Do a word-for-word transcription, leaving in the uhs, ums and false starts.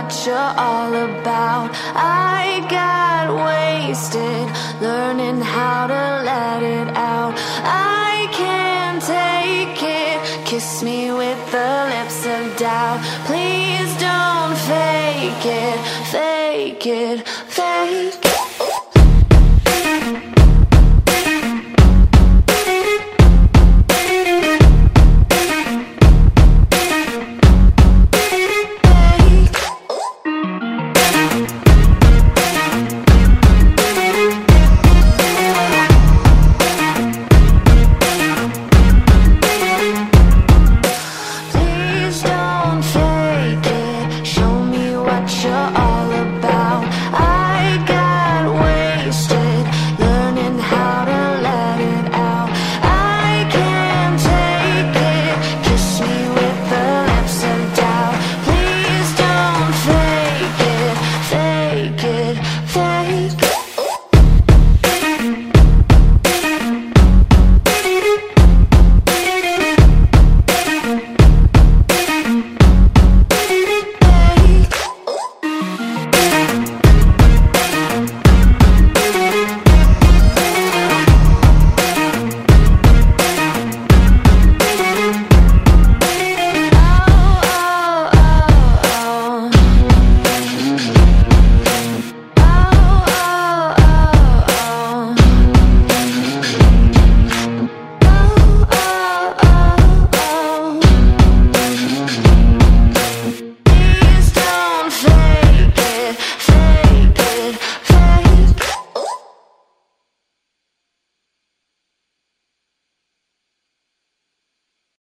what you're all about. I got wasted learning how to let it out. I can't take it. Kiss me with the lips of doubt. Please don't fake it, fake it.